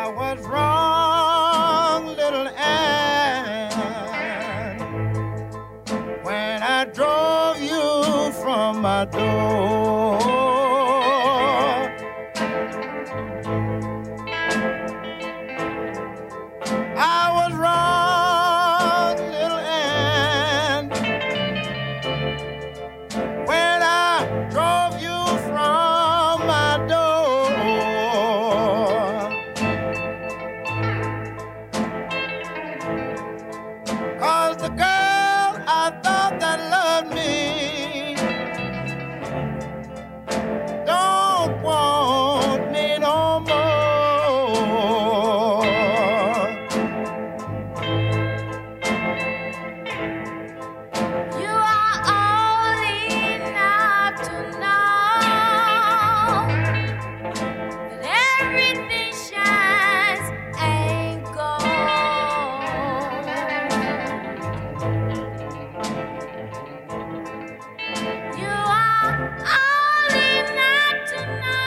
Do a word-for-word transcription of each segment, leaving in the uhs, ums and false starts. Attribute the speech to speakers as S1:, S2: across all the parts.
S1: was wrong, little Ann, when I drove you from my door. I was wrong, little Ann, when I drove you from my door. 'Cause the girl I thought that loved me don't want me no more.
S2: You are old enough to know that everything shines ain't gold. You are old enough to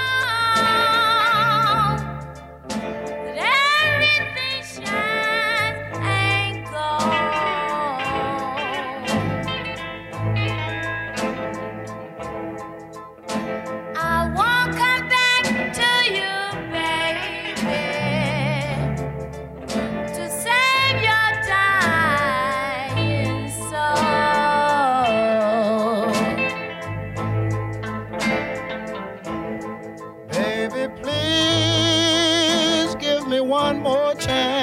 S2: know that everything shines ain't gold. I won't come back to you, baby, to save your dying soul.
S1: Baby, please give me one more chance.